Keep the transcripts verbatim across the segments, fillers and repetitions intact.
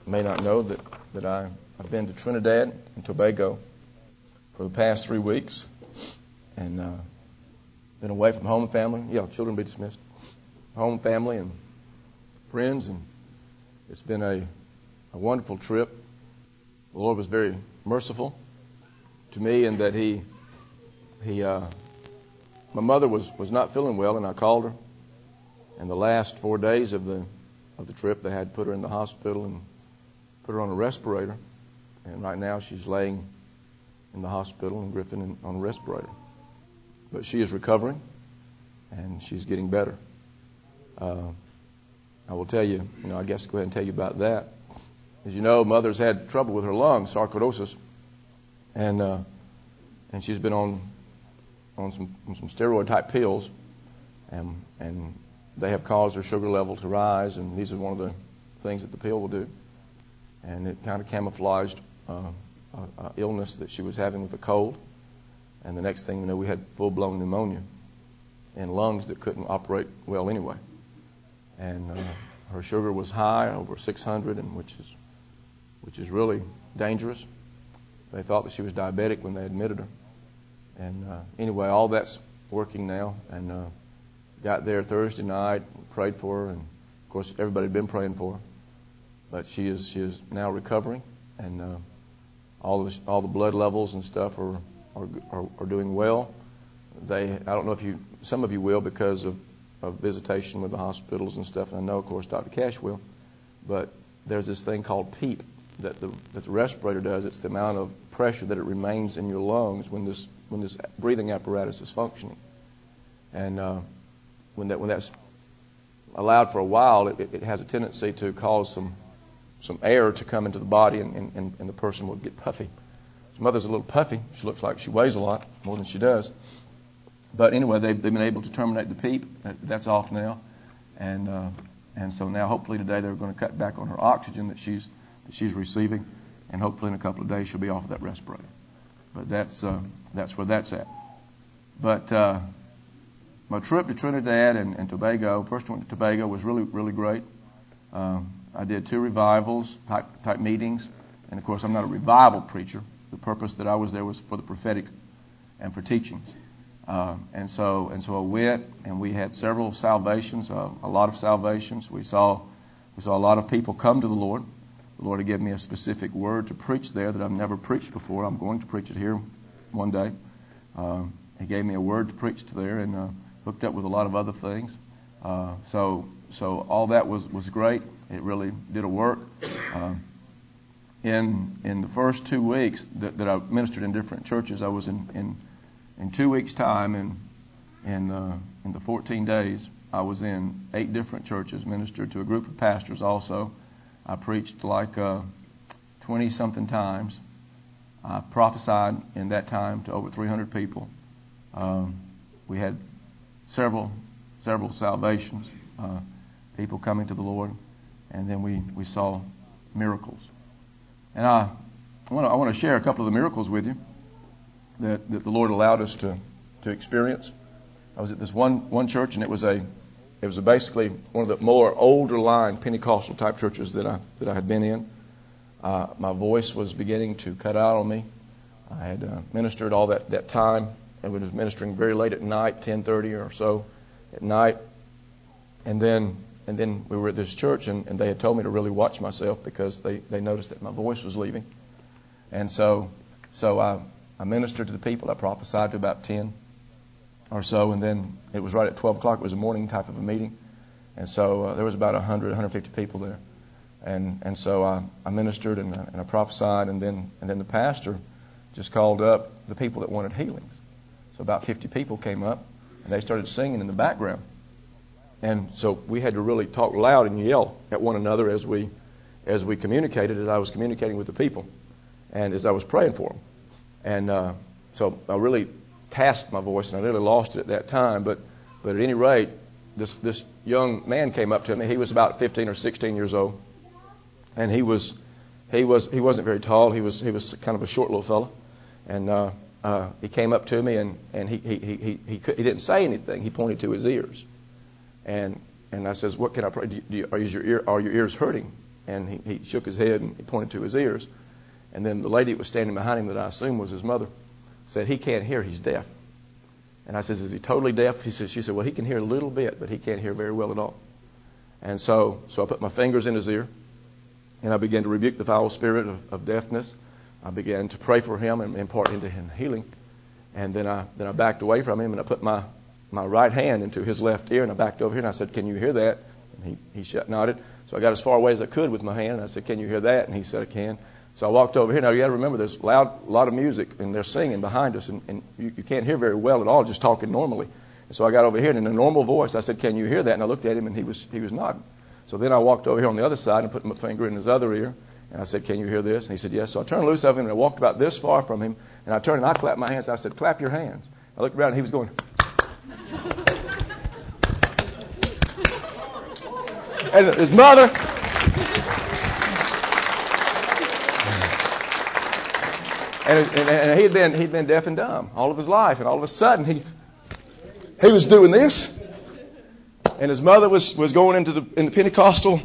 may not know that, that I, I've been to Trinidad and Tobago for the past three weeks and uh, been away from home and family. Yeah, children be dismissed. Home, family, and friends, and it's been a, a wonderful trip. The Lord was very merciful to me in that He, He, uh, my mother was, was not feeling well, and I called her. And the last four days of the of the trip, they had put her in the hospital and put her on a respirator. And right now she's laying in the hospital in Griffin in, on a respirator. But she is recovering, and she's getting better. Uh, I will tell you, you know, I guess go ahead and tell you about that. As you know, Mother's had trouble with her lungs, sarcoidosis, and uh, and she's been on on some on some steroid type pills, and and they have caused her sugar level to rise, and these are one of the things that the pill will do. And it kind of camouflaged uh, a, a illness that she was having with a cold. And the next thing we know, we had full-blown pneumonia and lungs that couldn't operate well anyway. And uh, her sugar was high, over six hundred, and which is which is really dangerous. They thought that she was diabetic when they admitted her. And uh, anyway, all that's working now, and uh, got there Thursday night, prayed for her, and of course everybody had been praying for her. But she is she is now recovering, and uh, all the all the blood levels and stuff are are, are are doing well. They I don't know if you some of you will because of, of visitation with the hospitals and stuff, and I know of course Doctor Cash will. But there's this thing called PEEP that the that the respirator does. It's the amount of pressure that it remains in your lungs when this when this breathing apparatus is functioning, and uh, When that when that's allowed for a while, it, it has a tendency to cause some some air to come into the body, and, and, and the person will get puffy. His mother's a little puffy. She looks like she weighs a lot, more than she does. But anyway, they've, they've been able to terminate the PEEP. That, that's off now, and uh, and so now hopefully today they're going to cut back on her oxygen that she's that she's receiving, and hopefully in a couple of days she'll be off of that respirator. But that's uh, that's where that's at. But uh, my trip to Trinidad and, and Tobago, first one to Tobago, was really, really great. Um, I did two revivals type, type meetings. And, of course, I'm not a revival preacher. The purpose that I was there was for the prophetic and for teachings. Uh, and so and so I went, and we had several salvations, uh, a lot of salvations. We saw we saw a lot of people come to the Lord. The Lord had given me a specific word to preach there that I've never preached before. I'm going to preach it here one day. Um, he gave me a word to preach to there, and uh, hooked up with a lot of other things. Uh, so so all that was, was great. It really did a work. Uh, in in the first two weeks that, that I ministered in different churches, I was in, in, in two weeks' time, in in, uh, in the fourteen days, I was in eight different churches, ministered to a group of pastors also. I preached like uh, twenty-something times. I prophesied in that time to over three hundred people. Um, we had several several salvations, uh, people coming to the Lord, and then we, we saw miracles. And I want to I want to share a couple of the miracles with you that, that the Lord allowed us to, to experience. I was at this one one church, and it was a it was a basically one of the more older line Pentecostal type churches that I that I had been in. Uh, my voice was beginning to cut out on me. I had uh, ministered all that, that time. I was ministering very late at night, ten thirty or so at night. And then and then we were at this church, and, and they had told me to really watch myself because they, they noticed that my voice was leaving. And so so I, I ministered to the people. I prophesied to about ten or so, and then it was right at twelve o'clock. It was a morning type of a meeting. And so uh, there was about one hundred, one hundred fifty people there. And and so I, I ministered and, and I prophesied, and then and then the pastor just called up the people that wanted healings. So about fifty people came up, and they started singing in the background. And so we had to really talk loud and yell at one another as we as we communicated, as I was communicating with the people, and as I was praying for them. And uh, so I really tasked my voice, and I really lost it at that time. But but at any rate, this this young man came up to me. He was about fifteen or sixteen years old, and he was he was he wasn't very tall. He was he was kind of a short little fellow, and uh, uh, he came up to me, and and he he he he he, could, he didn't say anything. He pointed to his ears, and and I says, "What can I pray? Do you, do you, are your ear are your ears hurting?" and he, he shook his head and he pointed to his ears. And then the lady that was standing behind him that I assumed was his mother said, he can't hear, he's deaf. And I said, is he totally deaf? He said, she said, well, he can hear a little bit, but he can't hear very well at all. And so, so I put my fingers in his ear, and I began to rebuke the foul spirit of, of deafness. I began to pray for him and impart into him healing. And then I then I backed away from him, and I put my, my right hand into his left ear, and I backed over here, and I said, can you hear that? And he, he shut, nodded. So I got as far away as I could with my hand, and I said, can you hear that? And he said, I can. So I walked over here. Now, you got to remember, there's a loud, lot of music, and they're singing behind us, and, and you, you can't hear very well at all, just talking normally. And so I got over here, and in a normal voice, I said, can you hear that? And I looked at him, and he was he was nodding. So then I walked over here on the other side and put my finger in his other ear, and I said, can you hear this? And he said, yes. So I turned loose of him, and I walked about this far from him, and I turned and I clapped my hands. I said, clap your hands. I looked around, and he was going. And his mother. And, and, and he'd been he'd been deaf and dumb all of his life, and all of a sudden he he was doing this, and his mother was, was going into the in the Pentecostal,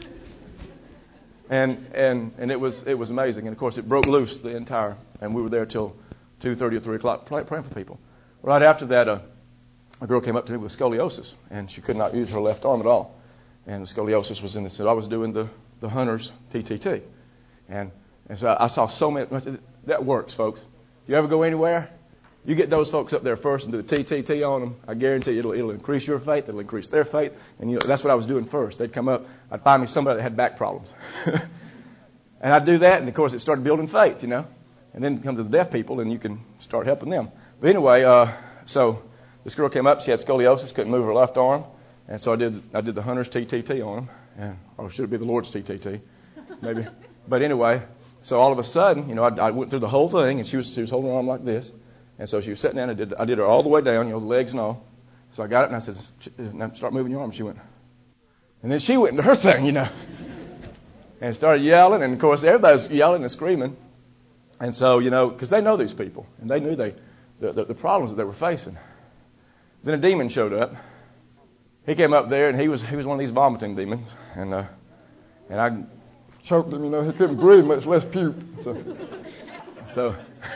and and and it was it was amazing. And of course it broke loose the entire, and we were there till two thirty or three o'clock praying for people. Right after that, uh, a girl came up to me with scoliosis, and she could not use her left arm at all, and the scoliosis was in the. So I was doing the the Hunter's T T T, and and so I saw so many. That works, folks. You ever go anywhere, you get those folks up there first and do the T T T on them. I guarantee you it'll, it'll increase your faith. It'll increase their faith. And you know, that's what I was doing first. They'd come up. I'd find me somebody that had back problems. And I'd do that. And, of course, it started building faith, you know. And then comes the deaf people, and you can start helping them. But anyway, uh, so this girl came up. She had scoliosis, couldn't move her left arm. And so I did I did the Hunter's T T T on them. And, or should it be the Lord's T T T? Maybe. But anyway. So all of a sudden, you know, I, I went through the whole thing, and she was she was holding her arm like this, and so she was sitting down. And I did I did her all the way down, you know, the legs and all. So I got it, and I said, now "Start moving your arm." She went, and then she went into her thing, you know, and started yelling, and of course everybody's yelling and screaming, and so you know, because they know these people, and they knew they the, the the problems that they were facing. Then a demon showed up. He came up there, and he was he was one of these vomiting demons, and uh, and I. Choked him, you know, he couldn't breathe, much less puke. So, so,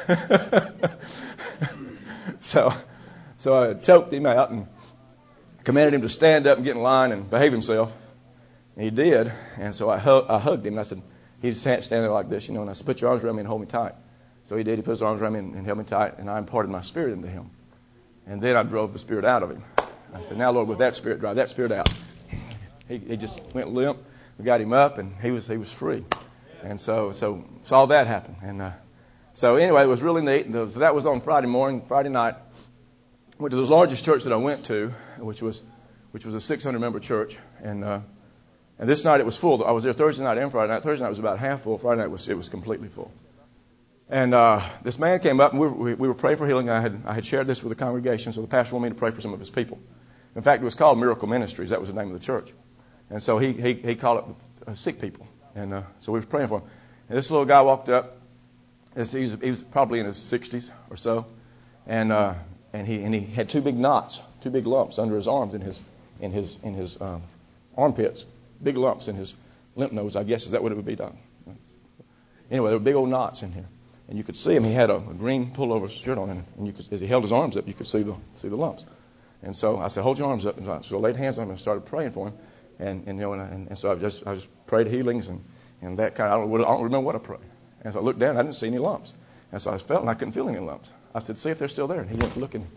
so, so I choked him out and commanded him to stand up and get in line and behave himself. And he did. And so I, hu- I hugged him, and I said, he's standing there like this, you know, and I said, put your arms around me and hold me tight. So he did. He put his arms around me and, and held me tight, and I imparted my spirit into him. And then I drove the spirit out of him. I said, now, Lord, with that spirit, drive that spirit out. He, he just went limp. We got him up, and he was he was free, and so so saw that happen, and uh, so anyway, it was really neat. And so that was on Friday morning. Friday night, went to the largest church that I went to, which was which was a six hundred member church, and uh, and this night it was full. I was there Thursday night and Friday night. Thursday night was about half full. Friday night was it was completely full. And uh, this man came up, and we were, we were praying for healing. I had I had shared this with the congregation, so the pastor wanted me to pray for some of his people. In fact, it was called Miracle Ministries. That was the name of the church. And so he he, he called up uh, sick people. And uh, so we were praying for him. And this little guy walked up. He was, he was probably in his sixties or so. And uh, and he and he had two big knots, two big lumps under his arms in his in his in his um, armpits. Big lumps in his lymph nodes, I guess. Is that what it would be, Doc? Anyway, there were big old knots in here. And you could see him. He had a, a green pullover shirt on. And, and you could, as he held his arms up, you could see the see the lumps. And so I said, hold your arms up. And so I laid hands on him and started praying for him. And, and you know, and, I, and so I just I just prayed healings and, and that kind of, I don't, I don't remember what I prayed. And so I looked down, I didn't see any lumps. And so I felt, and I couldn't feel any lumps. I said, see if they're still there. And he went looking.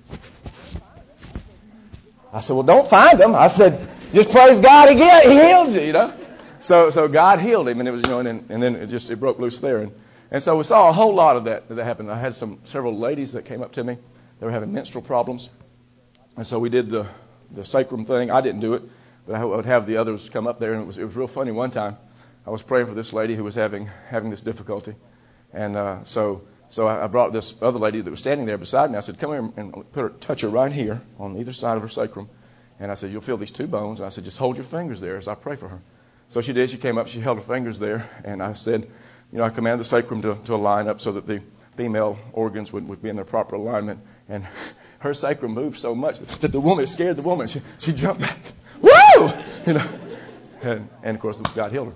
I said, well, don't find them. I said, just praise God again. He healed you, you know. So so God healed him, and it was, you know, and, and then it just it broke loose there. And, and so we saw a whole lot of that that happened. I had some several ladies that came up to me. They were having menstrual problems. And so we did the, the sacrum thing. I didn't do it. But I would have the others come up there, and it was it was real funny. One time, I was praying for this lady who was having having this difficulty, and uh, so so I brought this other lady that was standing there beside me. I said, "Come here and put her, touch her right here on either side of her sacrum," and I said, "You'll feel these two bones." And I said, "Just hold your fingers there as I pray for her." So she did. She came up. She held her fingers there, and I said, "You know, I commanded the sacrum to, to line up so that the female organs would, would be in their proper alignment." And her sacrum moved so much that the woman, it scared the woman. She she jumped back. Woo! You know, and, and of course God healed her.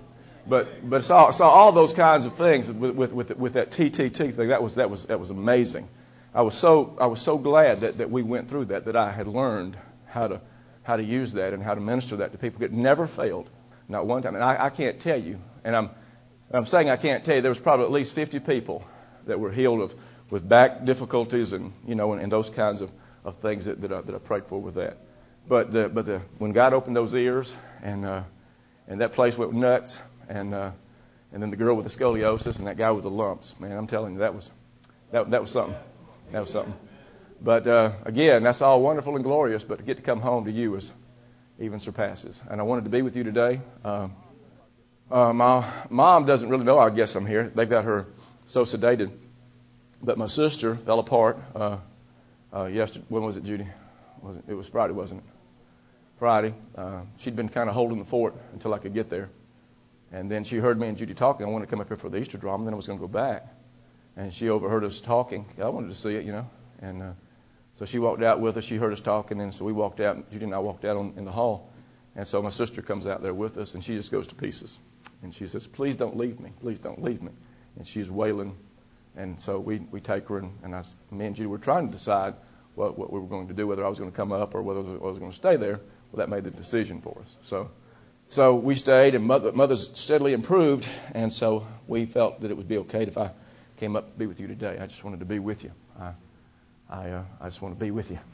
but but saw saw all those kinds of things with with with, with that T T T thing. That was that was that was amazing. I was so I was so glad that, that we went through that, that I had learned how to how to use that and how to minister that to people. It never failed, not one time. And I, I can't tell you, and I'm I'm saying I can't tell you. There was probably at least fifty people that were healed of with back difficulties and you know and, and those kinds of, of things that that I, that I prayed for with that. But the but the when God opened those ears and uh, and that place went nuts and uh, and then the girl with the scoliosis and that guy with the lumps, man, I'm telling you that was that that was something. That was something. But uh, again, that's all wonderful and glorious, but to get to come home to you is even surpasses. And I wanted to be with you today. Uh, uh, my mom doesn't really know I guess I'm here. They've got her so sedated. But my sister fell apart uh, uh, yesterday. When was it, Judy? Was it, it was Friday, wasn't it? Friday. Uh, she'd been kind of holding the fort until I could get there. And then she heard me and Judy talking. I wanted to come up here for the Easter drama, and then I was going to go back. And she overheard us talking. I wanted to see it, you know. And uh, so she walked out with us. She heard us talking, and so we walked out. Judy and I walked out on, in the hall. And so my sister comes out there with us, and she just goes to pieces. And she says, "Please don't leave me. Please don't leave me." And she's wailing. And so we, we take her, and, and I, me and Judy were trying to decide what, what we were going to do, whether I was going to come up or whether I was going to stay there. Well, that made the decision for us. So so we stayed, and mother, Mother's steadily improved, and so we felt that it would be okay if I came up to be with you today. I just wanted to be with you. I, I, uh, I just want to be with you.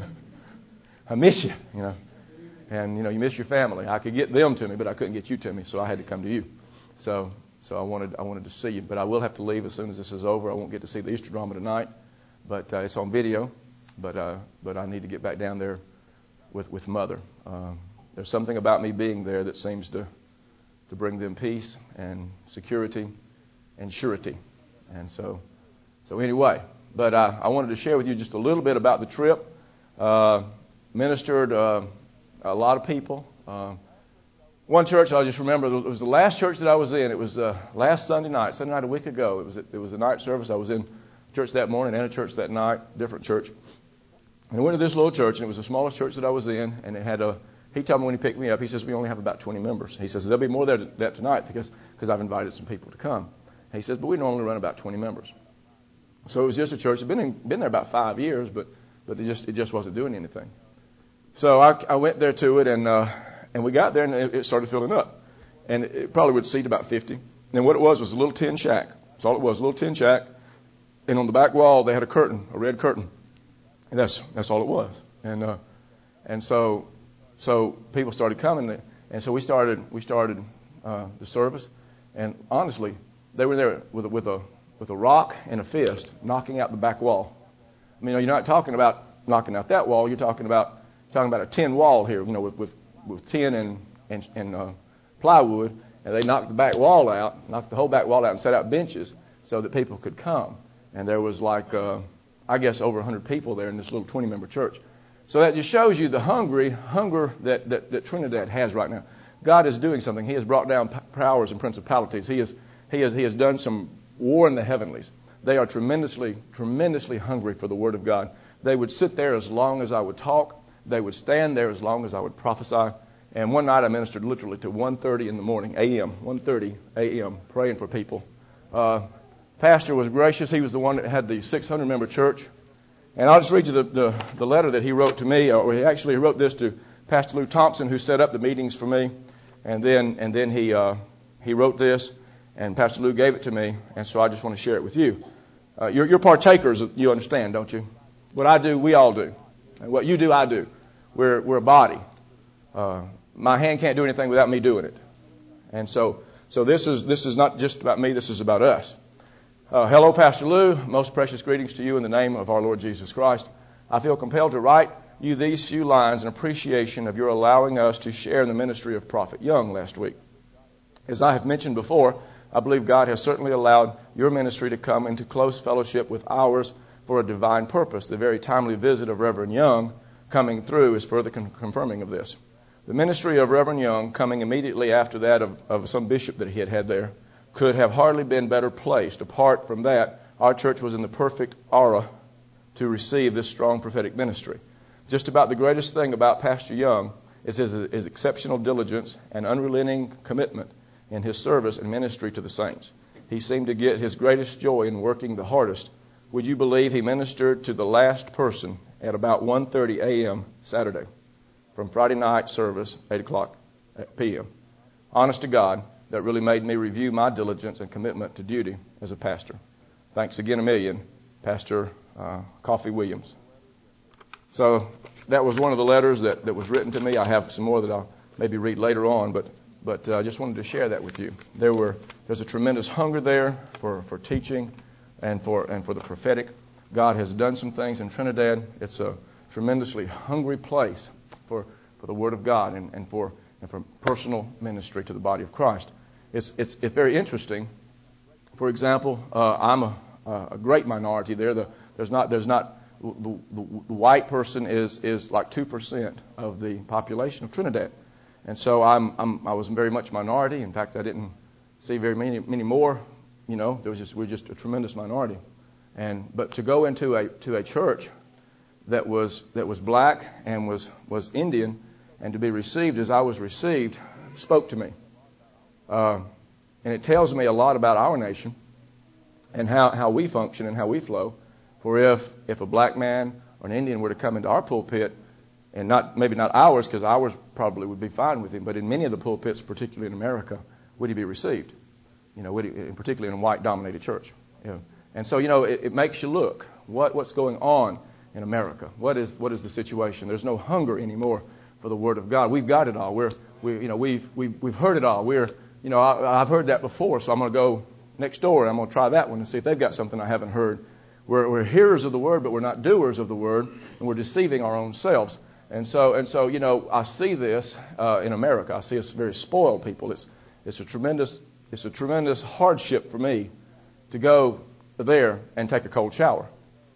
I miss you, you know. And, you know, you miss your family. I could get them to me, but I couldn't get you to me, so I had to come to you. So so I wanted I wanted to see you. But I will have to leave as soon as this is over. I won't get to see the Easter drama tonight, but uh, it's on video. But uh, but I need to get back down there with, with Mother. Um, there's something about me being there that seems to, to bring them peace and security and surety. And so, so anyway, but I, I wanted to share with you just a little bit about the trip. Uh, ministered uh, a lot of people. Uh, one church I just remember, it was the last church that I was in. It was uh, last Sunday night, Sunday night a week ago. It was it was a night service. I was in church that morning and a church that night, different church. And I went to this little church, and it was the smallest church that I was in. And it had a. He told me when he picked me up, he says we only have about twenty members. He says there'll be more there to, that tonight because because I've invited some people to come. He says, but we normally run about twenty members. So it was just a church. I'd been in, been there about five years, but but it just it just wasn't doing anything. So I, I went there to it, and uh, and we got there, and it, it started filling up, and it, it probably would seat about fifty. And what it was was a little tin shack. That's all it was, a little tin shack. And on the back wall they had a curtain, a red curtain. And that's that's all it was. And uh, and so so people started coming, and so we started we started uh, the service, and honestly. They were there with a, with a with a rock and a fist, knocking out the back wall. I mean, you're not talking about knocking out that wall. You're talking about talking about a tin wall here, you know, with with, with tin and and, and uh, plywood. And they knocked the back wall out, knocked the whole back wall out, and set out benches so that people could come. And there was like, uh, I guess, over one hundred people there in this little twenty-member church. So that just shows you the hungry hunger that, that that Trinidad has right now. God is doing something. He has brought down powers and principalities. He is He has, he has done some war in the heavenlies. They are tremendously, tremendously hungry for the Word of God. They would sit there as long as I would talk. They would stand there as long as I would prophesy. And one night I ministered literally to one thirty in the morning, a m, one thirty a m, praying for people. Uh, pastor was gracious. He was the one that had the six hundred member church. And I'll just read you the, the, the letter that he wrote to me. Or he actually wrote this to Pastor Lou Thompson, who set up the meetings for me. And then and then he uh, he wrote this. And Pastor Lou gave it to me, and so I just want to share it with you. Uh, you're, you're partakers, you understand, don't you? What I do, we all do. And what you do, I do. We're we're a body. Uh, my hand can't do anything without me doing it. And so so this is this is not just about me. This is about us. Uh, hello, Pastor Lou. Most precious greetings to you in the name of our Lord Jesus Christ. I feel compelled to write you these few lines in appreciation of your allowing us to share in the ministry of Prophet Young last week. As I have mentioned before, I believe God has certainly allowed your ministry to come into close fellowship with ours for a divine purpose. The very timely visit of Reverend Young coming through is further con- confirming of this. The ministry of Reverend Young, coming immediately after that of, of some bishop that he had had there, could have hardly been better placed. Apart from that, our church was in the perfect aura to receive this strong prophetic ministry. Just about the greatest thing about Pastor Young is his, his exceptional diligence and unrelenting commitment in his service and ministry to the saints. He seemed to get his greatest joy in working the hardest. Would you believe he ministered to the last person at about one thirty a.m. Saturday from Friday night service, eight o'clock p.m. Honest to God, that really made me review my diligence and commitment to duty as a pastor. Thanks again a million, Pastor uh, Coffee Williams. So that was one of the letters that, that was written to me. I have some more that I'll maybe read later on, but but uh, I just wanted to share that with you. There were there's a tremendous hunger there for, for teaching and for and for the prophetic. God has done some things in Trinidad. It's a tremendously hungry place for, for the Word of God and, and for and for personal ministry to the body of Christ. It's it's it's very interesting. For example, uh, I'm a, a great minority there. The, there's not there's not the, the, the white person is is like two percent of the population of Trinidad. And so I'm, I'm, I was very much minority. In fact, I didn't see very many, many more. You know, there was just we're just a tremendous minority. And but to go into a to a church that was that was black and was was Indian, and to be received as I was received, spoke to me. Uh, and it tells me a lot about our nation and how, how we function and how we flow. For if if a black man or an Indian were to come into our pulpit, and not maybe not ours, because ours probably would be fine with him, but in many of the pulpits, particularly in America, would he be received? You know, would he, particularly in a white-dominated church. You know. And so, you know, it, it makes you look. What what's going on in America? What is what is the situation? There's no hunger anymore for the Word of God. We've got it all. We're we you know we've we've we've heard it all. We're you know I, I've heard that before, so I'm going to go next door and I'm going to try that one and see if they've got something I haven't heard. We're we're hearers of the Word, but we're not doers of the Word, and we're deceiving our own selves. And so, and so, you know, I see this uh, in America. I see us very spoiled people. It's it's a tremendous it's a tremendous hardship for me to go there and take a cold shower.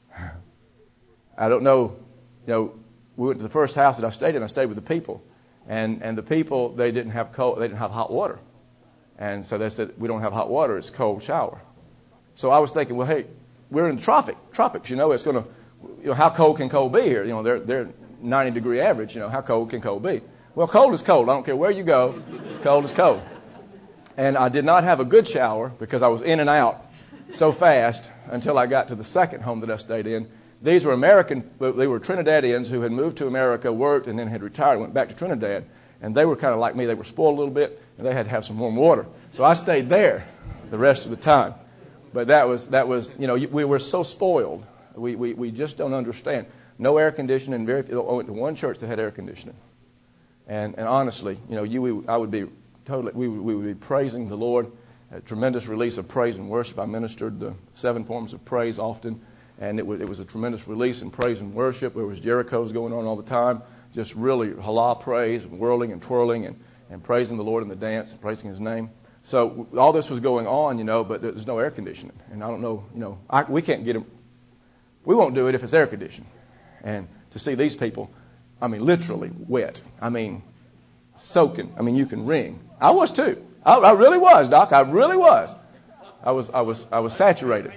I don't know, you know, we went to the first house that I stayed in. I stayed with the people, and and the people they didn't have cold, they didn't have hot water, and so they said we don't have hot water. It's cold shower. So I was thinking, well, hey, we're in the tropic tropics. You know, it's going to, you know, how cold can cold be here? You know, they're they're ninety degree average, you know, how cold can cold be? Well, cold is cold. I don't care where you go. Cold is cold. And I did not have a good shower because I was in and out so fast until I got to the second home that I stayed in. These were American, they were Trinidadians who had moved to America, worked, and then had retired, went back to Trinidad. And they were kind of like me. They were spoiled a little bit, and they had to have some warm water. So I stayed there the rest of the time. But that was, that was, you know, we were so spoiled. We, we, we just don't understand. No air conditioning. Very few. I went to one church that had air conditioning, and and honestly, you know, you we, I would be totally we would, we would be praising the Lord, a tremendous release of praise and worship. I ministered the seven forms of praise often, and it was it was a tremendous release in praise and worship. There was Jericho's going on all the time, just really halal praise, and whirling and twirling, and and praising the Lord in the dance, and praising His name. So all this was going on, you know, but there's no air conditioning, and I don't know, you know, I, we can't get them. We won't do it if it's air conditioned. And to see these people, I mean, literally wet. I mean, soaking. I mean, you can wring. I was too. I, I really was, Doc. I really was. I was. I was. I was saturated.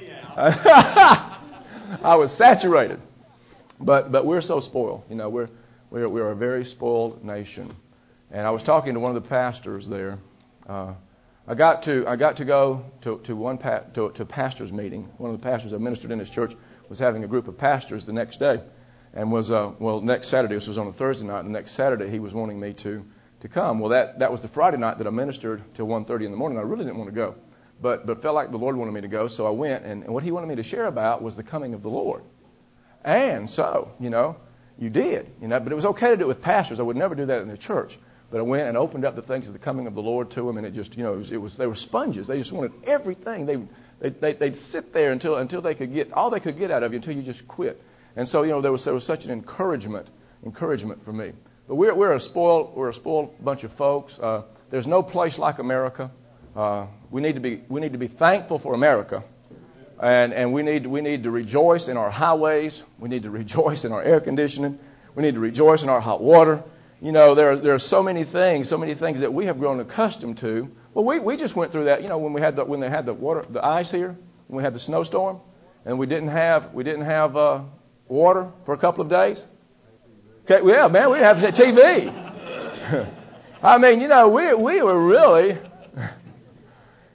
I was saturated. But but we're so spoiled. You know, we're we're we're a very spoiled nation. And I was talking to one of the pastors there. Uh, I got to I got to go to to one pa- to, to a pastor's meeting. One of the pastors I ministered in his church was having a group of pastors the next day. And was, uh, well, next Saturday, this was on a Thursday night, and the next Saturday he was wanting me to, to come. Well, that, that was the Friday night that I ministered till one thirty in the morning. I really didn't want to go, but but felt like the Lord wanted me to go, so I went, and, and what He wanted me to share about was the coming of the Lord. And so, you know, you did, you know, but it was okay to do it with pastors. I would never do that in the church. But I went and opened up the things of the coming of the Lord to them, and it just, you know, it was, it was they were sponges. They just wanted everything. They, they, they, they'd sit there until until they could get all they could get out of you until you just quit. And so, you know, there was there was such an encouragement, encouragement for me. But we're we're a spoiled we're a spoiled bunch of folks. Uh, there's no place like America. Uh, we need to be we need to be thankful for America, and and we need we need to rejoice in our highways. We need to rejoice in our air conditioning. We need to rejoice in our hot water. You know, there there are so many things, so many things that we have grown accustomed to. Well, we we just went through that. You know, when we had the when they had the water the ice here, when we had the snowstorm, and we didn't have we didn't have. Uh, Water for a couple of days? Okay, yeah, man, we have T V. I mean, you know, we we were really,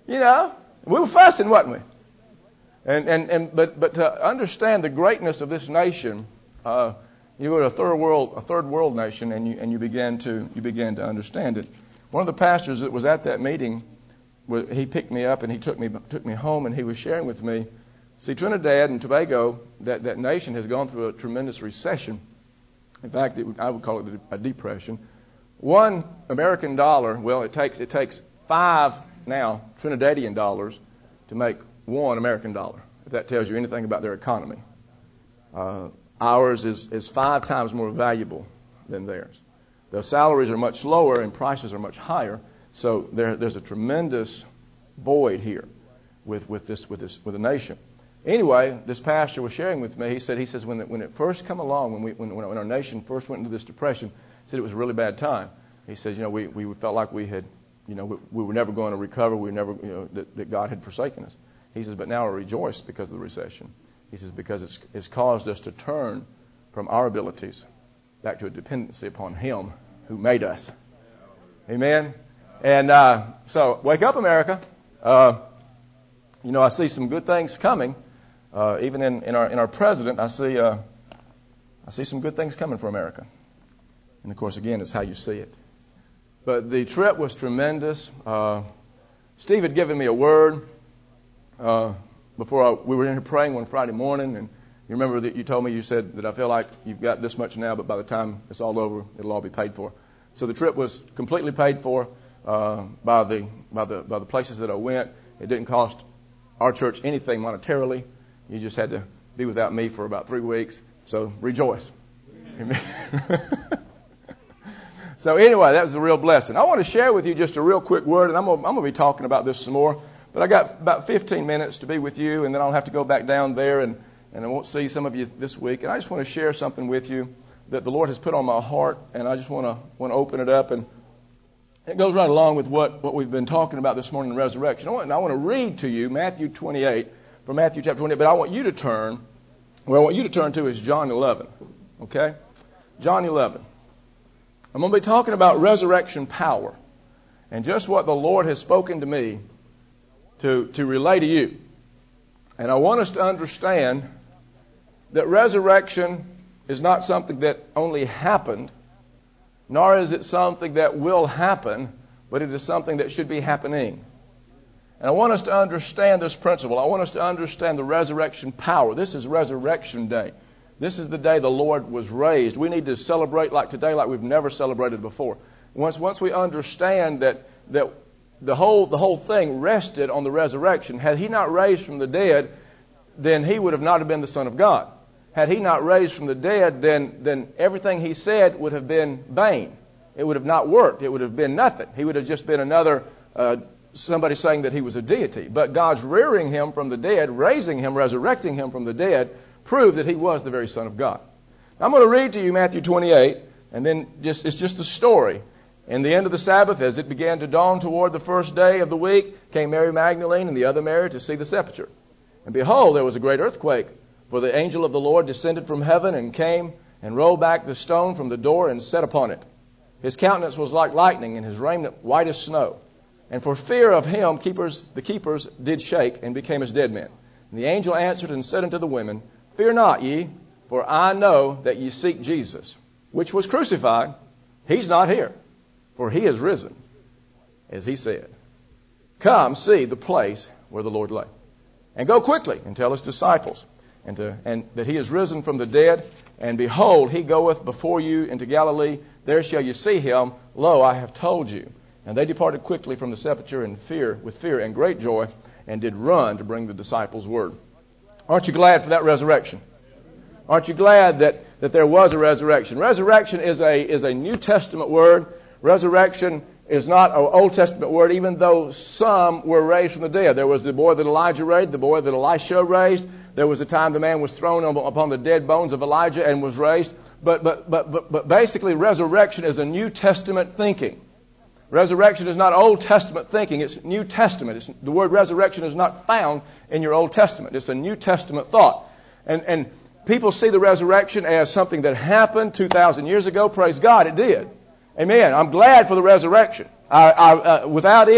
You know, we were fussing, wasn't we? And and and but but to understand the greatness of this nation, uh, you go to a third world a third world nation, and you and you begin to you begin to understand it. One of the pastors that was at that meeting, he picked me up and he took me took me home, and he was sharing with me. See, Trinidad and Tobago, that that nation has gone through a tremendous recession. In fact, it, I would call it a depression. One American dollar, well, it takes it takes five now Trinidadian dollars to make one American dollar, if that tells you anything about their economy. Uh, ours is, is five times more valuable than theirs. The salaries are much lower and prices are much higher, so there, there's a tremendous void here with, with this with this with the nation. Anyway, this pastor was sharing with me. He said he says when it, when it first come along, when we when, when our nation first went into this depression, he said it was a really bad time. He says, you know, we, we felt like we had, you know, we, we were never going to recover. We were never, you know, that, that God had forsaken us. He says, but now I rejoice because of the recession. He says, because it's, it's caused us to turn from our abilities back to a dependency upon Him who made us. Amen? And uh, so, wake up, America. Uh, you know, I see some good things coming. Uh, even in, in our in our president, I see uh, I see some good things coming for America. And, of course, again, it's how you see it. But the trip was tremendous. Uh, Steve had given me a word. Uh, before I, we were in here praying one Friday morning, and you remember that you told me, you said that I feel like you've got this much now, but by the time it's all over, it'll all be paid for. So the trip was completely paid for uh, by the by the by the places that I went. It didn't cost our church anything monetarily. You just had to be without me for about three weeks. So rejoice. Amen. So anyway, that was a real blessing. I want to share with you just a real quick word, and I'm going, I'm going to be talking about this some more. But I got about fifteen minutes to be with you, and then I'll have to go back down there, and, and I won't see some of you this week. And I just want to share something with you that the Lord has put on my heart, and I just want to want to open it up. And it goes right along with what, what we've been talking about this morning in resurrection. I want, I want to read to you Matthew twenty-eight, from Matthew chapter twenty-eight, but I want you to turn, where I want you to turn to is John eleven, okay? John eleven. I'm going to be talking about resurrection power and just what the Lord has spoken to me to, to relay to you. And I want us to understand that resurrection is not something that only happened, nor is it something that will happen, but it is something that should be happening. And I want us to understand this principle. I want us to understand the resurrection power. This is Resurrection Day. This is the day the Lord was raised. We need to celebrate like today, like we've never celebrated before. Once once we understand that that the whole the whole thing rested on the resurrection. Had He not raised from the dead, then He would have not have been the Son of God. Had He not raised from the dead, then then everything He said would have been vain. It would have not worked. It would have been nothing. He would have just been another uh, somebody saying that He was a deity. But God's rearing Him from the dead, raising Him, resurrecting Him from the dead, proved that He was the very Son of God. Now, I'm going to read to you Matthew twenty-eight, and then just it's just a story. In the end of the Sabbath, as it began to dawn toward the first day of the week, came Mary Magdalene and the other Mary to see the sepulchre. And behold, there was a great earthquake, for the angel of the Lord descended from heaven and came and rolled back the stone from the door and sat upon it. His countenance was like lightning, and his raiment white as snow. And for fear of him, keepers the keepers did shake and became as dead men. And the angel answered and said unto the women, Fear not ye, for I know that ye seek Jesus, which was crucified. He's not here, for He is risen, as He said. Come, see the place where the Lord lay. And go quickly and tell His disciples, and, to, and that He is risen from the dead. And behold, He goeth before you into Galilee. There shall you see Him. Lo, I have told you. And they departed quickly from the sepulchre in fear, with fear and great joy, and did run to bring the disciples word. Aren't you glad for that resurrection? Aren't you glad that, that there was a resurrection? Resurrection is a is a New Testament word. Resurrection is not an Old Testament word, even though some were raised from the dead. There was the boy that Elijah raised, the boy that Elisha raised. There was a time the man was thrown upon the dead bones of Elijah and was raised. But but but but, but basically, resurrection is a New Testament thinking. Resurrection is not Old Testament thinking. It's New Testament. It's, the word resurrection is not found in your Old Testament. It's a New Testament thought. And and people see the resurrection as something that happened two thousand years ago. Praise God, it did. Amen. I'm glad for the resurrection. I, I, uh, without it,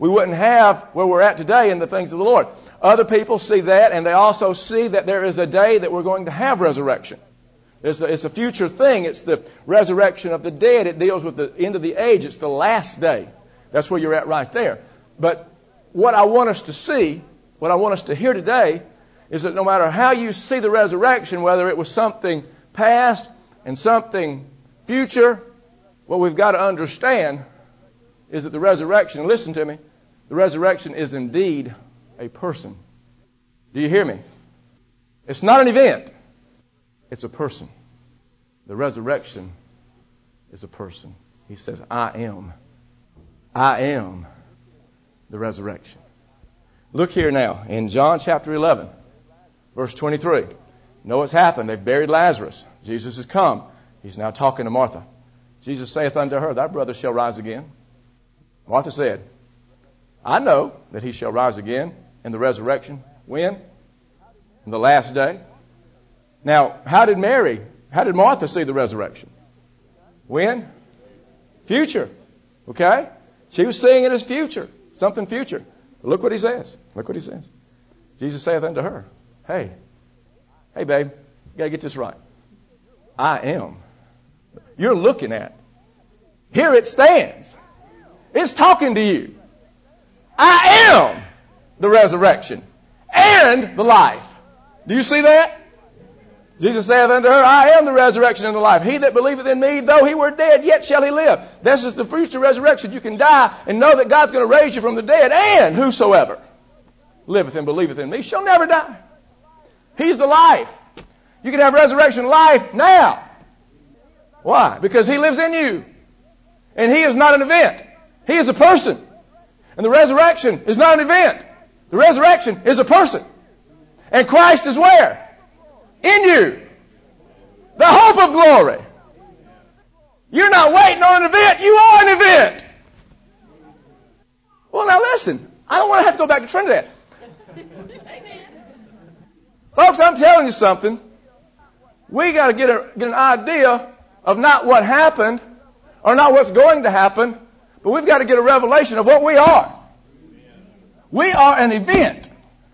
we wouldn't have where we're at today in the things of the Lord. Other people see that, and they also see that there is a day that we're going to have resurrection. It's a, it's a future thing. It's the resurrection of the dead. It deals with the end of the age. It's the last day. That's where you're at right there. But what I want us to see, what I want us to hear today, is that no matter how you see the resurrection, whether it was something past and something future, what we've got to understand is that the resurrection, listen to me, the resurrection is indeed a person. Do you hear me? It's not an event. It's a person. The resurrection is a person. He says, I am. I am the resurrection. Look here now in John chapter eleven, verse twenty-three. You know what's happened? They've buried Lazarus. Jesus has come. He's now talking to Martha. Jesus saith unto her, thy brother shall rise again. Martha said, I know that he shall rise again in the resurrection. When? In the last day. Now, how did Mary, how did Martha see the resurrection? When? Future. Okay? She was seeing it as future. Something future. Look what he says. Look what he says. Jesus saith unto her, Hey, hey babe, you got to get this right. I am. You're looking at. Here it stands. It's talking to you. I am the resurrection and the life. Do you see that? Jesus saith unto her, I am the resurrection and the life. He that believeth in me, though he were dead, yet shall he live. This is the future resurrection. You can die and know that God's going to raise you from the dead. And whosoever liveth and believeth in me shall never die. He's the life. You can have resurrection life now. Why? Because he lives in you. And he is not an event. He is a person. And the resurrection is not an event. The resurrection is a person. And Christ is where? In you. The hope of glory. You're not waiting on an event. You are an event. Well, now listen. I don't want to have to go back to Trinidad. Folks, I'm telling you something. We got to get a, get an idea of not what happened or not what's going to happen, but we've got to get a revelation of what we are. We are an event.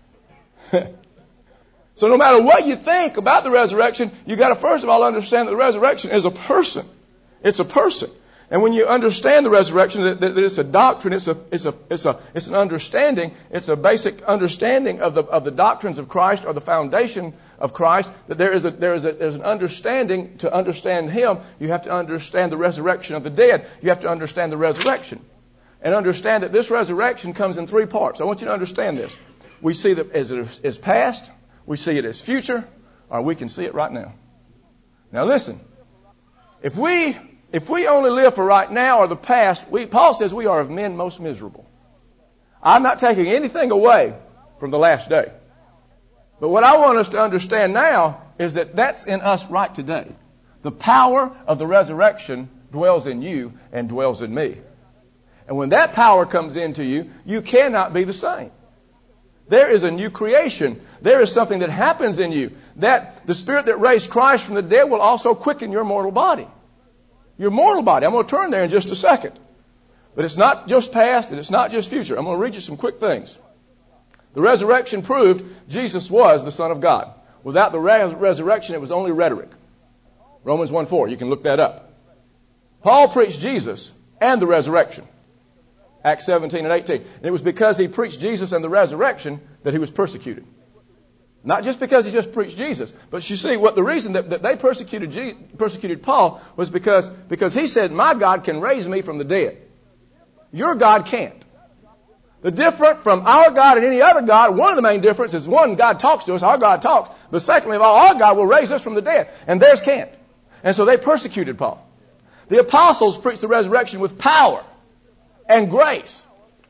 So no matter what you think about the resurrection, you've got to first of all understand that the resurrection is a person. It's a person. And when you understand the resurrection, that, that it's a doctrine, it's a, it's a, it's a, it's an understanding, it's a basic understanding of the, of the doctrines of Christ or the foundation of Christ, that there is a, there is a, there's an understanding. To understand Him, you have to understand the resurrection of the dead. You have to understand the resurrection. And understand that this resurrection comes in three parts. I want you to understand this. We see that as it is past, we see it as future, or we can see it right now. Now listen, if we if we only live for right now or the past, we, Paul says we are of men most miserable. I'm not taking anything away from the last day. But what I want us to understand now is that that's in us right today. The power of the resurrection dwells in you and dwells in me. And when that power comes into you, you cannot be the same. There is a new creation. There is something that happens in you. That the Spirit that raised Christ from the dead will also quicken your mortal body. Your mortal body. I'm going to turn there in just a second. But it's not just past and it's not just future. I'm going to read you some quick things. The resurrection proved Jesus was the Son of God. Without the res- resurrection, it was only rhetoric. Romans one four. You can look that up. Paul preached Jesus and the resurrection. Acts seventeen and eighteen. And it was because he preached Jesus and the resurrection that he was persecuted. Not just because he just preached Jesus. But you see, what the reason that, that they persecuted Je- persecuted Paul was because, because he said, my God can raise me from the dead. Your God can't. The difference from our God and any other God, one of the main differences is, one, God talks to us, our God talks. But secondly of all, our God will raise us from the dead. And theirs can't. And so they persecuted Paul. The apostles preached the resurrection with power and grace.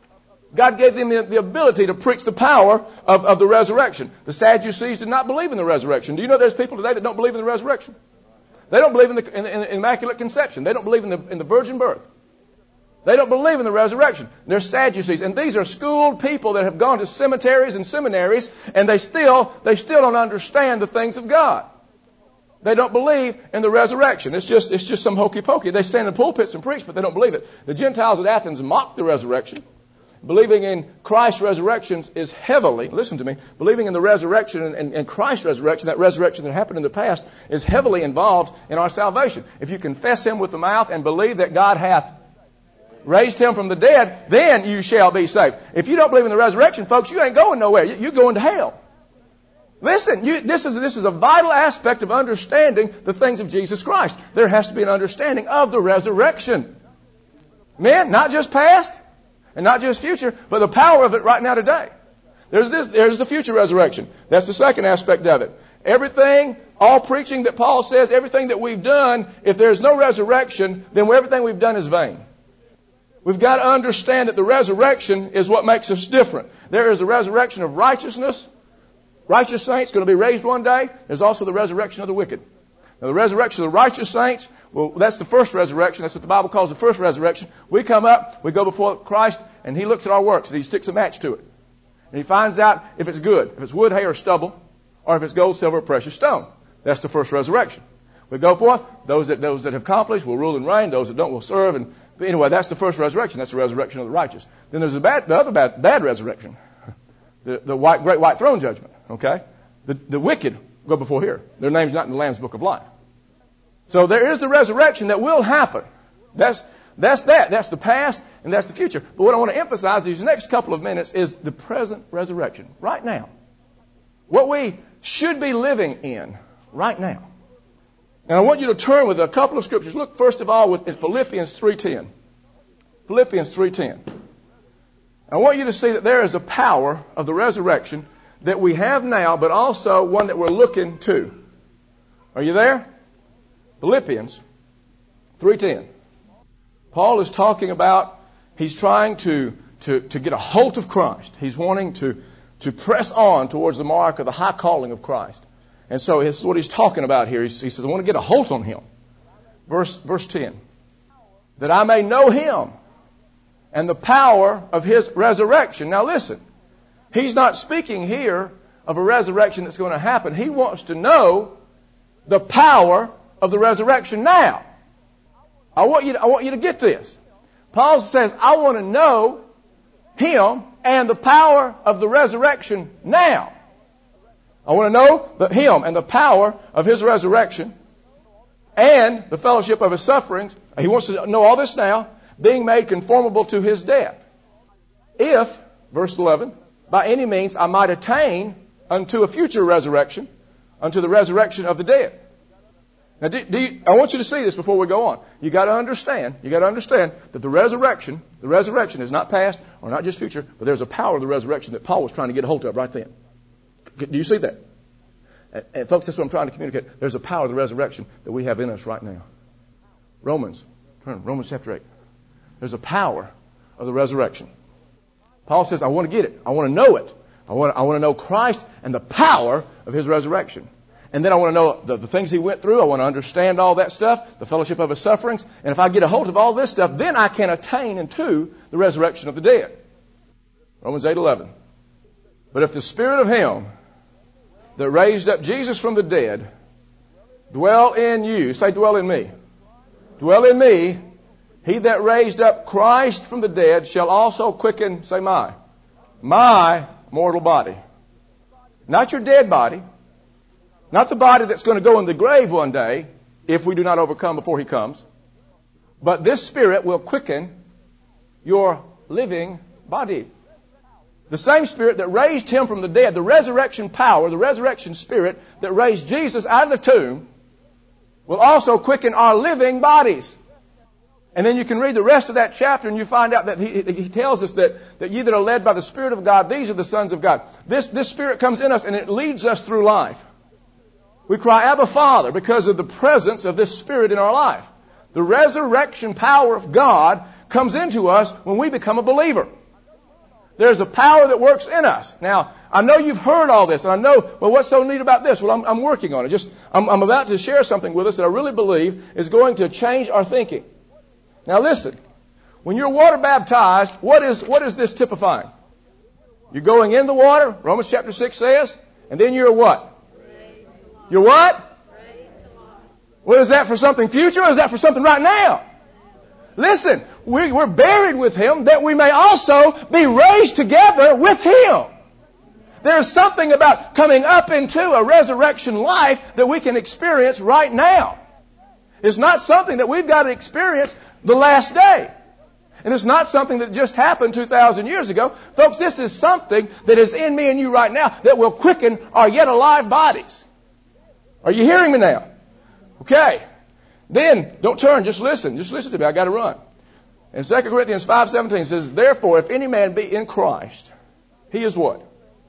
God gave them the, the ability to preach the power of, of the resurrection. The Sadducees did not believe in the resurrection. Do you know there's people today that don't believe in the resurrection? They don't believe in the, in, in the Immaculate Conception. They don't believe in the, in the virgin birth. They don't believe in the resurrection. They're Sadducees. And these are schooled people that have gone to cemeteries and seminaries, and they still, they still don't understand the things of God. They don't believe in the resurrection. It's just, it's just some hokey pokey. They stand in pulpits and preach, but they don't believe it. The Gentiles at Athens mocked the resurrection. believing in Christ's resurrection is heavily, listen to me, believing in the resurrection and, and, and Christ's resurrection, that resurrection that happened in the past, is heavily involved in our salvation. If you confess Him with the mouth and believe that God hath raised Him from the dead, then you shall be saved. If you don't believe in the resurrection, folks, you ain't going nowhere. You're going to hell. Listen, you, this is this is a vital aspect of understanding the things of Jesus Christ. There has to be an understanding of the resurrection. Men, not just past and not just future, but the power of it right now today. There's this, there's the future resurrection. That's the second aspect of it. Everything, all preaching that Paul says, everything that we've done, if there's no resurrection, then everything we've done is vain. We've got to understand that the resurrection is what makes us different. There is a resurrection of righteousness. Righteous saints going to be raised one day. There's also the resurrection of the wicked. Now, the resurrection of the righteous saints, well, that's the first resurrection. That's what the Bible calls the first resurrection. We come up, we go before Christ, and He looks at our works, and He sticks a match to it. And He finds out if it's good, if it's wood, hay, or stubble, or if it's gold, silver, or precious stone. That's the first resurrection. We go forth. Those that those that have accomplished will rule and reign. Those that don't will serve. And but anyway, that's the first resurrection. That's the resurrection of the righteous. Then there's a bad, the other bad, bad resurrection, the the white, great white throne judgment. Okay, the the wicked go before here. Their name's not in the Lamb's Book of Life. So there is the resurrection that will happen. That's that's that. That's the past and that's the future. But what I want to emphasize these next couple of minutes is the present resurrection right now. What we should be living in right now. And I want you to turn with a couple of scriptures. Look first of all with in Philippians three ten. Philippians three ten. I want you to see that there is a power of the resurrection that we have now, but also one that we're looking to. Are you there? Philippians three ten. Paul is talking about, he's trying to, to, to get a hold of Christ. He's wanting to, to press on towards the mark of the high calling of Christ. And so this is what he's talking about here. He, he says, I want to get a hold on Him. Verse, verse ten. That I may know Him and the power of His resurrection. Now listen. He's not speaking here of a resurrection that's going to happen. He wants to know the power of the resurrection now. I want you to, I want you to get this. Paul says, I want to know Him and the power of the resurrection now. I want to know the, Him and the power of His resurrection and the fellowship of His sufferings. He wants to know all this now, being made conformable to His death. If, verse eleven, by any means I might attain unto a future resurrection, unto the resurrection of the dead. Now, do, do you, I want you to see this before we go on. You got to understand, you got to understand that the resurrection, the resurrection is not past or not just future, but there's a power of the resurrection that Paul was trying to get a hold of right then. Do you see that? And, and folks, that's what I'm trying to communicate. There's a power of the resurrection that we have in us right now. Romans, turn Romans chapter eight. There's a power of the resurrection. Paul says, I want to get it. I want to know it. I want, I want to know Christ and the power of His resurrection. And then I want to know the, the things He went through. I want to understand all that stuff, the fellowship of His sufferings. And if I get a hold of all this stuff, then I can attain into the resurrection of the dead. Romans eight eleven. But if the Spirit of Him that raised up Jesus from the dead dwell in you, say dwell in me, dwell in me, He that raised up Christ from the dead shall also quicken, say my, my mortal body. Not your dead body. Not the body that's going to go in the grave one day if we do not overcome before He comes. But this Spirit will quicken your living body. The same Spirit that raised Him from the dead, the resurrection power, the resurrection Spirit that raised Jesus out of the tomb, will also quicken our living bodies. And then you can read the rest of that chapter and you find out that he, he tells us that, that ye that are led by the Spirit of God, these are the sons of God. This, this Spirit comes in us and it leads us through life. We cry, Abba, Father, because of the presence of this Spirit in our life. The resurrection power of God comes into us when we become a believer. There's a power that works in us. Now, I know you've heard all this, and I know, well, what's so neat about this? Well, I'm, I'm working on it. Just, I'm, I'm about to share something with us that I really believe is going to change our thinking. Now, listen. When you're water baptized, what is what is this typifying? You're going in the water, Romans chapter six says, and then you're what? You're what? What is that for something future or is that for something right now? Listen, we, we're buried with Him that we may also be raised together with Him. There's something about coming up into a resurrection life that we can experience right now. It's not something that we've got to experience the last day. And it's not something that just happened two thousand years ago. Folks, this is something that is in me and you right now that will quicken our yet alive bodies. Are you hearing me now? Okay. Then, don't turn, just listen. Just listen to me. I got to run. In Second Corinthians five seventeen it says, therefore, if any man be in Christ, he is what?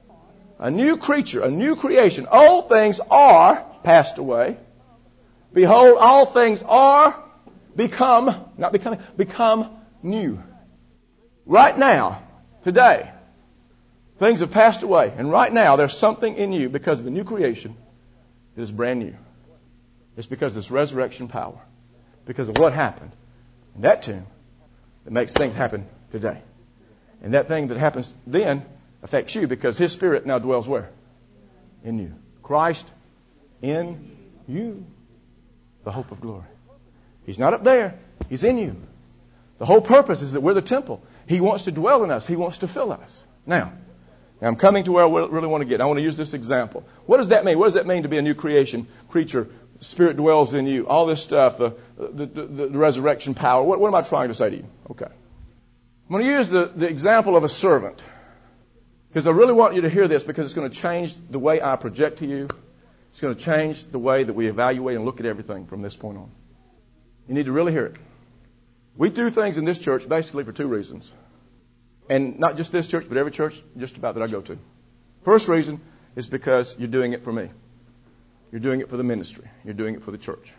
A new creature, a new creation. Old things are passed away. Behold, all things are become, not becoming, become new. Right now, today, things have passed away. And right now, there's something in you because of the new creation that is brand new. It's because of this resurrection power. Because of what happened in that tomb that makes things happen today. And that thing that happens then affects you because His Spirit now dwells where? In you. Christ in you. The hope of glory. He's not up there. He's in you. The whole purpose is that we're the temple. He wants to dwell in us. He wants to fill us. Now, now I'm coming to where I really want to get. I want to use this example. What does that mean? What does that mean to be a new creation creature? Spirit dwells in you. All this stuff, the, the, the, the resurrection power. What, what am I trying to say to you? Okay. I'm going to use the, the example of a servant. Because I really want you to hear this because it's going to change the way I project to you. It's going to change the way that we evaluate and look at everything from this point on. You need to really hear it. We do things in this church basically for two reasons. And not just this church, but every church just about that I go to. First reason is because you're doing it for me. You're doing it for the ministry. You're doing it for the church.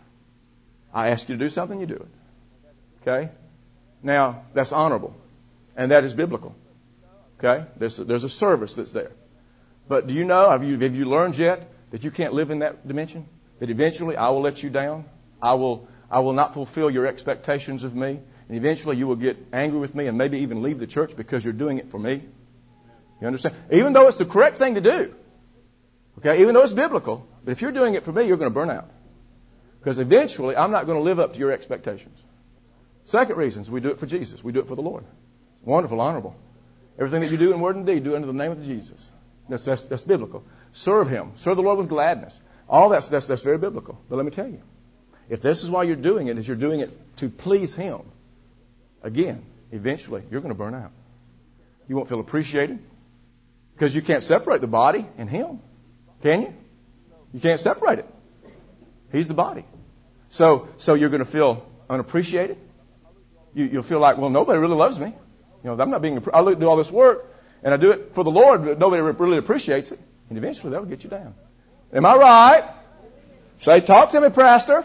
I ask you to do something, you do it. Okay? Now, that's honorable. And that is biblical. Okay? There's a, there's a service that's there. But do you know, have you, have you learned yet that you can't live in that dimension? That eventually I will let you down? I will, I will not fulfill your expectations of me. And eventually you will get angry with me and maybe even leave the church because you're doing it for me. You understand? Even though it's the correct thing to do. Okay? Even though it's biblical. But if you're doing it for me, you're going to burn out. Because eventually I'm not going to live up to your expectations. Second reason is we do it for Jesus. We do it for the Lord. Wonderful, honorable. Everything that you do in word and deed, do it under the name of Jesus. That's, that's, that's biblical. Serve Him. Serve the Lord with gladness. All that's, that's, that's very biblical. But let me tell you, if this is why you're doing it, is you're doing it to please Him, again, eventually you're going to burn out. You won't feel appreciated because you can't separate the body and Him. Can you? You can't separate it. He's the body. So, so you're going to feel unappreciated. You, you'll feel like, well, nobody really loves me. You know, I'm not being, I do all this work and I do it for the Lord, but nobody really appreciates it. And eventually that'll get you down. Am I right? Say, talk to me, Pastor.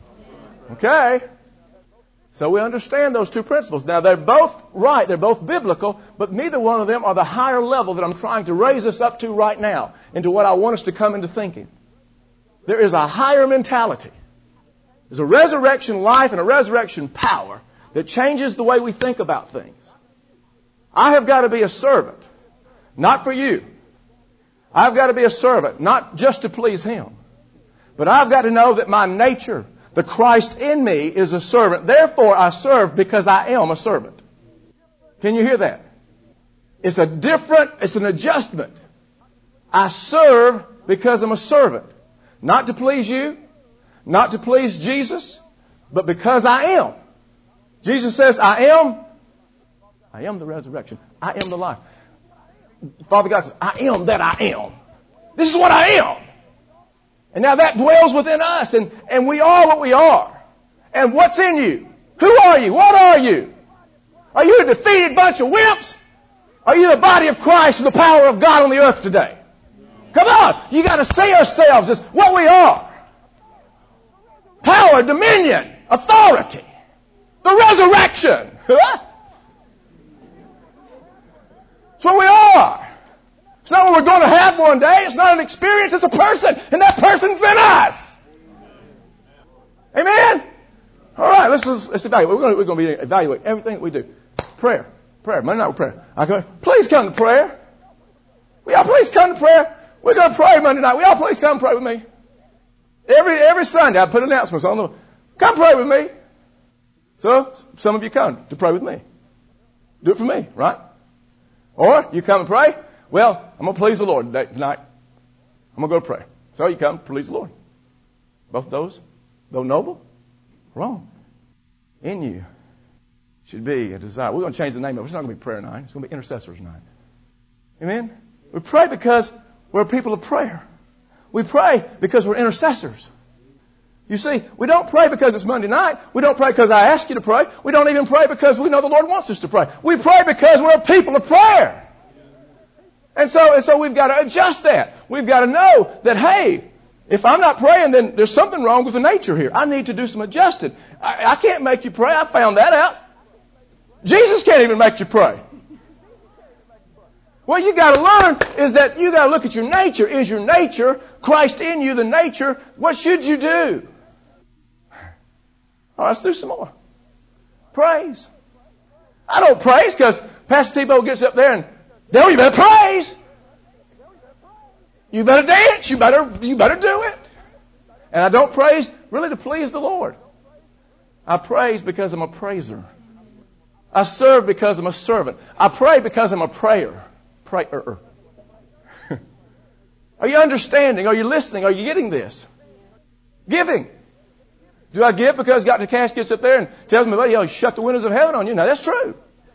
Okay. So we understand those two principles. Now they're both right. They're both biblical, but neither one of them are the higher level that I'm trying to raise us up to right now into what I want us to come into thinking. There is a higher mentality. There's a resurrection life and a resurrection power that changes the way we think about things. I have got to be a servant, not for you. I've got to be a servant, not just to please Him. But I've got to know that my nature, the Christ in me, is a servant. Therefore, I serve because I am a servant. Can you hear that? It's a different, it's an adjustment. I serve because I'm a servant. Not to please you, not to please Jesus, but because I am. Jesus says, I am, I am the resurrection. I am the life. Father God says, I am that I am. This is what I am. And now that dwells within us, and, and we are what we are. And what's in you? Who are you? What are you? Are you a defeated bunch of wimps? Are you the body of Christ and the power of God on the earth today? Come on. You got to see ourselves as what we are. Power, dominion, authority. The resurrection. That's what we are. It's not what we're going to have one day. It's not an experience. It's a person. And that person's in us. Amen? All right, let's, let's, let's evaluate. We're going, to, we're going to be evaluate everything that we do. Prayer. Prayer. Monday night prayer. I go, please come to prayer. We all please come to prayer. We're going to pray Monday night. We all please come pray with me. Every every Sunday I put announcements on the, come pray with me. So some of you come to pray with me. Do it for me, right? Or you come and pray. Well, I'm going to please the Lord today, tonight. I'm going to go pray. So you come to please the Lord. Both of those, though noble, wrong. In you should be a desire. We're going to change the name of it. It's not going to be prayer night. It's going to be intercessors night. Amen? We pray because we're people of prayer. We pray because we're intercessors. You see, we don't pray because it's Monday night. We don't pray because I ask you to pray. We don't even pray because we know the Lord wants us to pray. We pray because we're a people of prayer. And so, and so we've got to adjust that. We've got to know that, hey, if I'm not praying, then there's something wrong with the nature here. I need to do some adjusting. I, I can't make you pray. I found that out. Jesus can't even make you pray. What you got to learn is that you got to look at your nature. Is your nature, Christ in you, the nature? What should you do? All right, let's do some more. Praise. I don't praise because Pastor Tebow gets up there and, Dale, you better praise. You better dance. You better, you better do it. And I don't praise really to please the Lord. I praise because I'm a praiser. I serve because I'm a servant. I pray because I'm a prayer. Prayer. Are you understanding? Are you listening? Are you getting this? Giving. Do I give because Doctor Cash gets up there and tells me, well, he'll shut the windows of heaven on you? Now, that's true.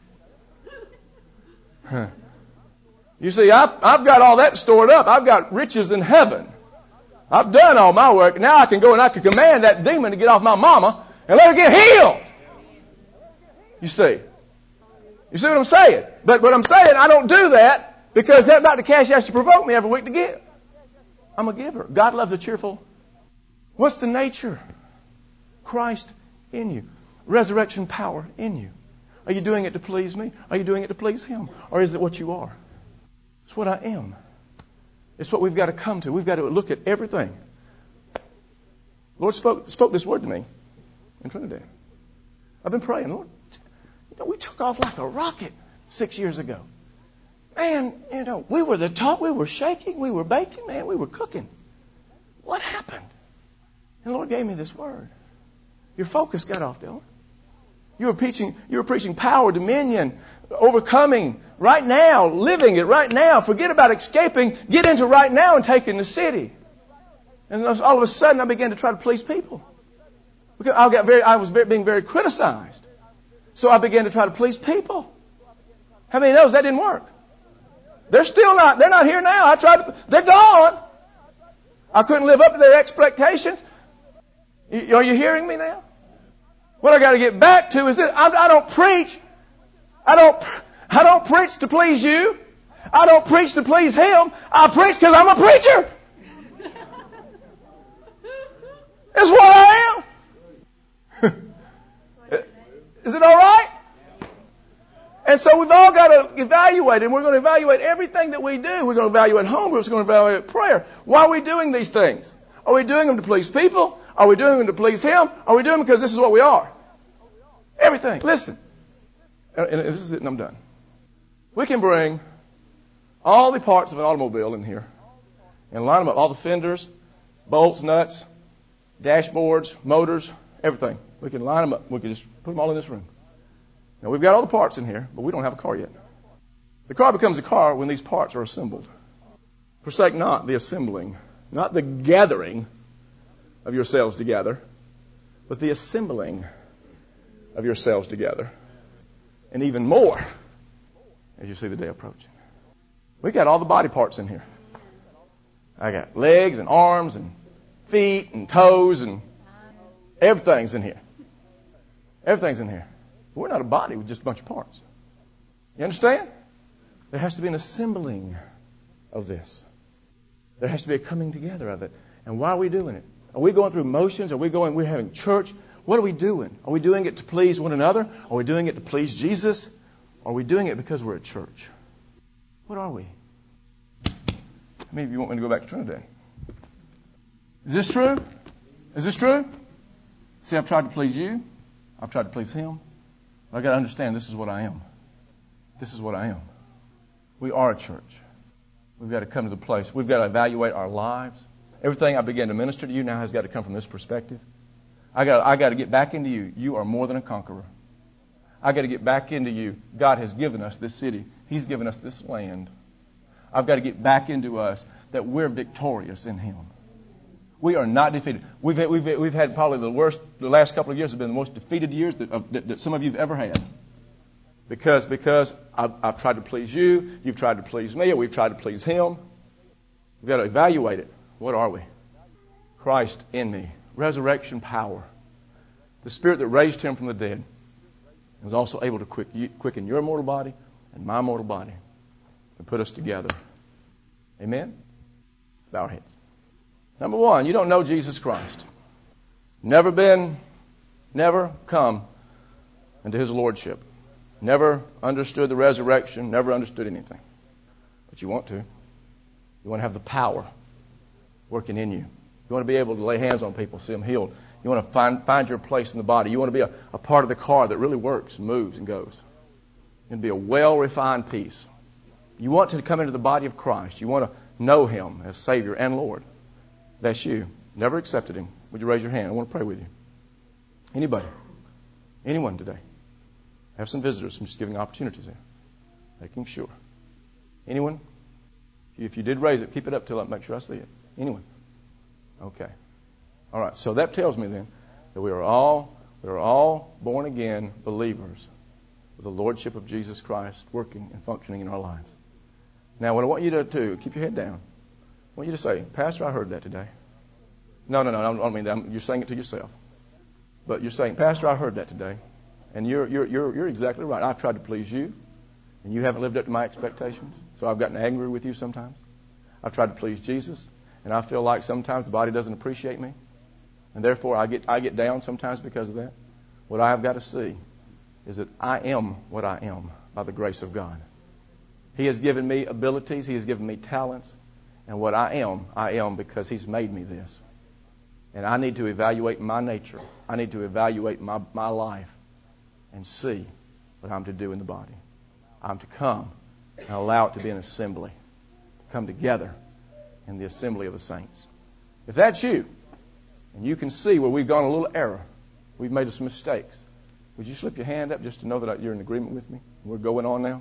Huh. You see, I've, I've got all that stored up. I've got riches in heaven. I've done all my work. Now I can go and I can command that demon to get off my mama and let her get healed. You see. You see what I'm saying? But what I'm saying, I don't do that because that Doctor Cash has to provoke me every week to give. I'm a giver. God loves a cheerful. What's the nature? Christ in you. Resurrection power in you. Are you doing it to please me? Are you doing it to please Him? Or is it what you are? It's what I am. It's what we've got to come to. We've got to look at everything. The Lord spoke, spoke this word to me in Trinidad. I've been praying, Lord, you know, we took off like a rocket six years ago. Man, you know, we were the top, we were shaking, we were baking, man, we were cooking. What happened? And the Lord gave me this word. Your focus got off, Dylan. You were preaching, you were preaching power, dominion, overcoming right now, living it right now. Forget about escaping. Get into right now and taking the city. And all of a sudden, I began to try to please people. Because I got very, I was being very criticized. So I began to try to please people. How many knows that didn't work? They're still not. They're not here now. I tried. To, they're gone. I couldn't live up to their expectations. Are you hearing me now? What I got to get back to is this. I, I don't preach. I don't. I don't preach to please you. I don't preach to please Him. I preach because I'm a preacher. That's what I am. Is it all right? And so we've all got to evaluate, and we're going to evaluate everything that we do. We're going to evaluate home groups. We're going to evaluate prayer. Why are we doing these things? Are we doing them to please people? Are we doing them to please Him? Are we doing them because this is what we are? Everything. Listen. And this is it, and I'm done. We can bring all the parts of an automobile in here and line them up. All the fenders, bolts, nuts, dashboards, motors, everything. We can line them up. We can just put them all in this room. Now, we've got all the parts in here, but we don't have a car yet. The car becomes a car when these parts are assembled. Forsake not the assembling, not the gathering of yourselves together, but the assembling of yourselves together. And even more as you see the day approaching. We got all the body parts in here. I got legs and arms and feet and toes and everything's in here. Everything's in here. But we're not a body with just a bunch of parts. You understand? There has to be an assembling of this. There has to be a coming together of it. And why are we doing it? Are we going through motions? Are we going, we're having church? What are we doing? Are we doing it to please one another? Are we doing it to please Jesus? Are we doing it because we're at church? What are we? How many of you want me to go back to Trinidad? Is this true? Is this true? See, I've tried to please you. I've tried to please Him. I've got to understand this is what I am. This is what I am. We are a church. We've got to come to the place. We've got to evaluate our lives. Everything I began to minister to you now has got to come from this perspective. I got, I got to get back into you. You are more than a conqueror. I got to get back into you. God has given us this city. He's given us this land. I've got to get back into us that we're victorious in Him. We are not defeated. We've had, we've, we've had probably the worst, the last couple of years have been the most defeated years that, of, that, that some of you have ever had. Because, because I've, I've tried to please you, you've tried to please me, or we've tried to please Him. We've got to evaluate it. What are we? Christ in me. Resurrection power. The Spirit that raised Him from the dead is also able to quicken your mortal body and my mortal body and put us together. Amen? Let's bow our heads. Number one, you don't know Jesus Christ. Never been, never come into His Lordship. Never understood the resurrection, never understood anything. But you want to. You want to have the power working in you. You want to be able to lay hands on people, see them healed. You want to find find your place in the body. You want to be a, a part of the car that really works, moves, and goes. You want to be a well-refined piece. You want to come into the body of Christ. You want to know Him as Savior and Lord. That's you. Never accepted Him. Would you raise your hand? I want to pray with you. Anybody? Anyone today? I have some visitors. I'm just giving opportunities there. Making sure. Anyone? If you did raise it, keep it up till I make sure I see it. Anyone? Okay. All right. So that tells me then that we are all we are all born again believers with the Lordship of Jesus Christ working and functioning in our lives. Now, what I want you to do, keep your head down. I want you to say, Pastor, I heard that today. No, no, no. I don't mean that. You're saying it to yourself. But you're saying, Pastor, I heard that today. And you're, you're, you're, you're exactly right. I've tried to please you, and you haven't lived up to my expectations. So I've gotten angry with you sometimes. I've tried to please Jesus, and I feel like sometimes the body doesn't appreciate me. And therefore, I get, I get down sometimes because of that. What I have got to see is that I am what I am by the grace of God. He has given me abilities. He has given me talents. And what I am, I am because He's made me this. And I need to evaluate my nature. I need to evaluate my, my life and see what I'm to do in the body. I'm to come and allow it to be an assembly. Come together in the assembly of the saints. If that's you, and you can see where we've gone a little error, we've made some mistakes, would you slip your hand up just to know that you're in agreement with me? We're going on now.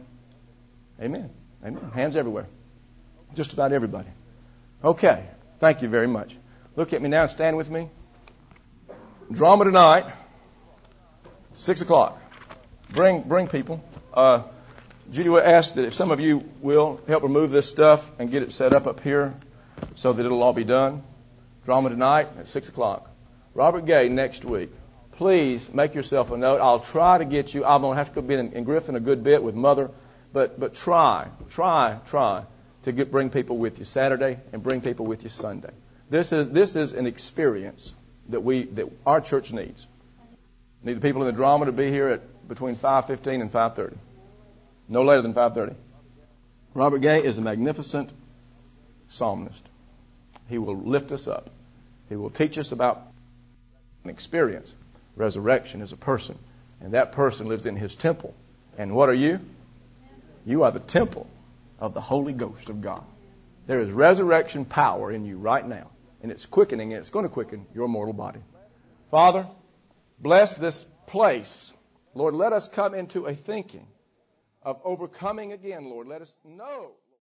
Amen. Amen. Hands everywhere. Just about everybody. Okay. Thank you very much. Look at me now and stand with me. Drama tonight, six o'clock. Bring bring people. Uh, Judy will ask that if some of you will help remove this stuff and get it set up up here so that it'll all be done. Drama tonight at six o'clock. Robert Gay next week. Please make yourself a note. I'll try to get you. I'm going to have to be in, in Griffin a good bit with Mother. But but try, try, try to get, bring people with you Saturday and bring people with you Sunday. This is this is an experience that we that our church needs. Need the people in the drama to be here at between five fifteen and five thirty. No later than five thirty. Robert Gay is a magnificent psalmist. He will lift us up. He will teach us about an experience. Resurrection is a person. And that person lives in his temple. And what are you? You are the temple of the Holy Ghost of God. There is resurrection power in you right now. And it's quickening, and it's going to quicken your mortal body. Father, bless this place. Lord, let us come into a thinking of overcoming again, Lord. Let us know